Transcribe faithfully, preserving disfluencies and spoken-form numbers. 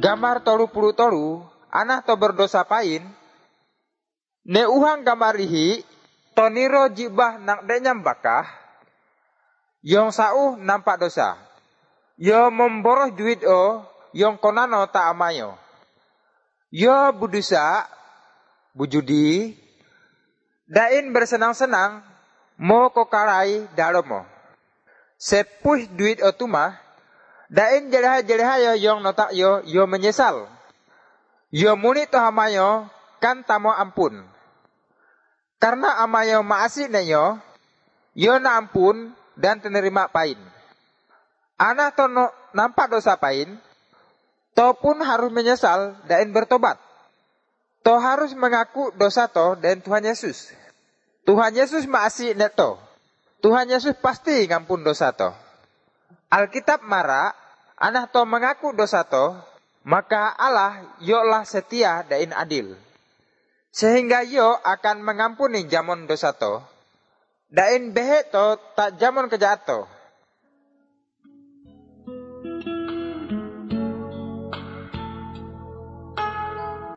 gamar tolu puluh tolu, anah to berdosa pain, ne uhang gamarihi, to niro jibah nak denyam bakah, yong sauh nampak dosa. Yo memboroh duit o, yong konano ta amayo. Yo budusa, bujudi, dain bersenang-senang, mo kokarai dalomo. Sepuh duit o tumah, dain jeleha-jeleha yo yong notak yo, yo menyesal. Yo muni to hamayo, kan tamo ampun. Karena amayo maasih na yo, yo na ampun dan tenerima pain. Anak to no, nampak dosa pain, to pun harus menyesal dan bertobat. To harus mengaku dosa to dan Tuhan Yesus. Tuhan Yesus maasih neto. Tuhan Yesus pasti ngampun dosa to. Alkitab mara, anak to mengaku dosa to, maka Allah yolah setia dan adil. Sehingga yo akan mengampuni jamon dosa to. Dan behe to tak jamon kejahat to.